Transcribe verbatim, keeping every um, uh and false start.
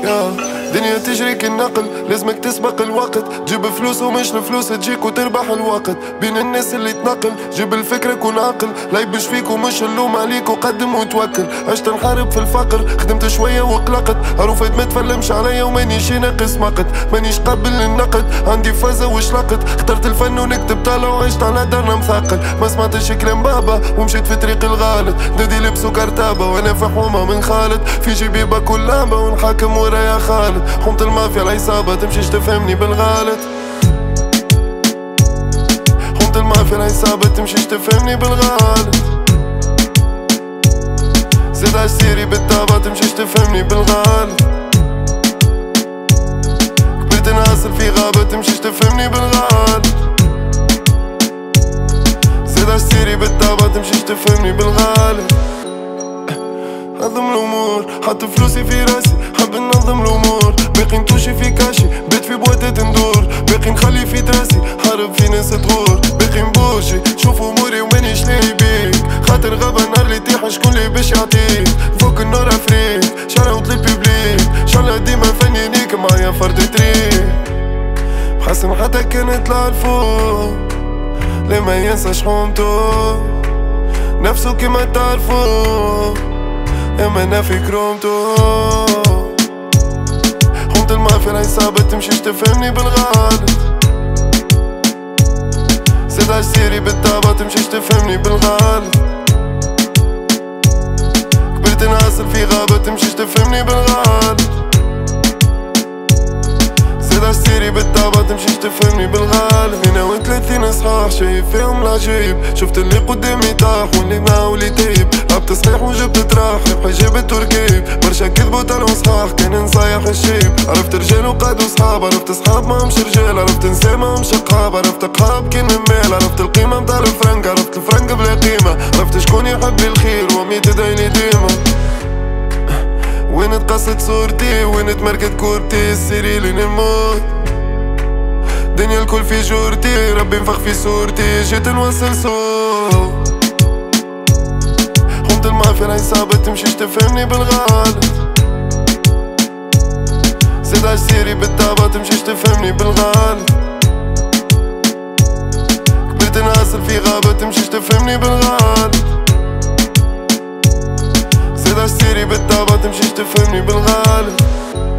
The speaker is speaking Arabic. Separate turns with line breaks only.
يا دنيا تجري كالنقل، لازمك تسبق الوقت. جيب فلوس ومش الفلوس تجيك وتربح الوقت. بين الناس اللي تنقل جيب الفكرة كون عاقل. لا يبش فيك ومش اللوم عليك وقدم وتوكل. عشت نحارب في الفقر، خدمت شوية وقلقت. عروفات ما تفلمش عليا ومانيش ناقص مقت. مانيش قابل للنقد، عندي فازة وشلقت. اخترت الفن ونكتب طالع وعشت على درنا مثقل. ما سمعتش كلام بابا ومشيت في طريق الغالط. دادي لبسو كرتابة وانا في حومة من خالد. في جيبي باكل لعبة ونحاكم ورايا خالد. حومة المافيا العصابة تمشيش تفهمني بالغالط. حومة المافيا العصابة تمشيش تفهمني بالغالط. زيد عالسيري بالتابة تمشيش تفهمني بالغالط. كبرت ناصر في غابة تمشيش تفهمني بالغالط. زيد عالسيري بالتابة تمشيش تفهمني بالغالط. نظم الامور، حط فلوسي في راسي، حب ننظم الامور. باقي نتوشي في كاشي، بيت في بواتات ندور. باقي نخلي في تراسي، حارب في ناس تغور. باقي نبوشي، شوف اموري ومانيش لاقي بيك. خاطر غابة نهار اللي يطيح شكون اللي باش يعطيك. فوق النور افريك، شارع وطلب بيبليك. شعلة ديما فنينيك معايا فرد تريك. محسن حتى كان طلع الفوق، ليه ما ينساش حومتو. نفسه كيما تعرفو، اما انا في كرومتو. حومة المافيا العصابة تمشيش تفهمني بالغالط. زيد عالسيري بالتابة تمشيش تفهمني بالغالط. كبرت ناصر في غابة تمشيش تفهمني بالغالط. زيد عالسيري بالتابة تمشيش تفهمني بالغالط. انا وثلاثين صحاح شايف فيهم العجيب. شفت اللي قدامي طاح واللي معاه واللي تايب. لعبت صحيح وجبت تراح، ربحي جبت تركيب. برشا كذب وطلعوا صحاح كان نصايح الشيب. عرفت رجال وقادوا صحاب، عرفت صحاب ماهمش رجال. عرفت نساء ماهمش قحاب، عرفت قحاب كي نمال. عرفت القيمة متاع الفرنك، عرفت الفرنك بلا قيمة. عرفت شكون يحب الخير وامي تدعيلي ديما. وين تقصت صورتي، وين تمركت كورتي. السيري لين نموت، دنيا الكل في جورتي. ربي نفخ في صورتي، جيت نوصل صوت. حومة المافيا العصابة تمشيش تفهمني بالغالط. زيد عالسيري بالتابة تمشيش تفهمني بالغالط. كبرت ناصر في غابة تمشيش تفهمني بالغالط. زيد عالسيري بالتابة تمشيش تفهمني بالغالط.